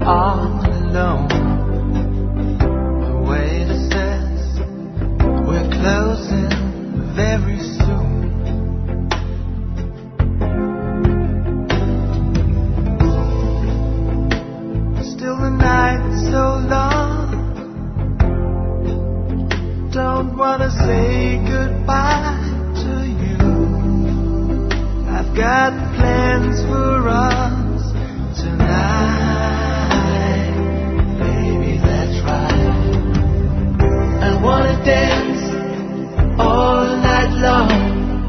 all alone. The waiter says we're closing very soon. Still the night's so long, don't wanna say goodbye to you. I've got plans for us tonight, baby, that's right. I wanna dance all night long,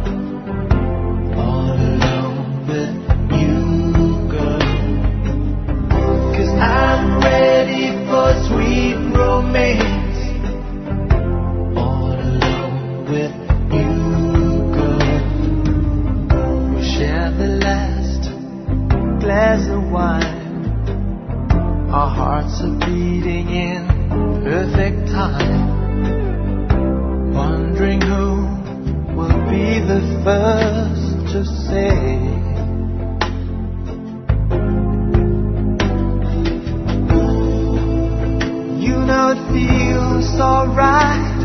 all alone with you, girl. 'Cause I'm ready for sweet romance, all alone with you, girl. We'll share the last glass of wine, our hearts are beating in perfect time, wondering who will be the first to say you know it feels alright.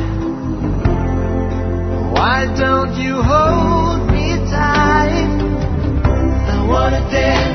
Why don't you hold me tight? I wanna dance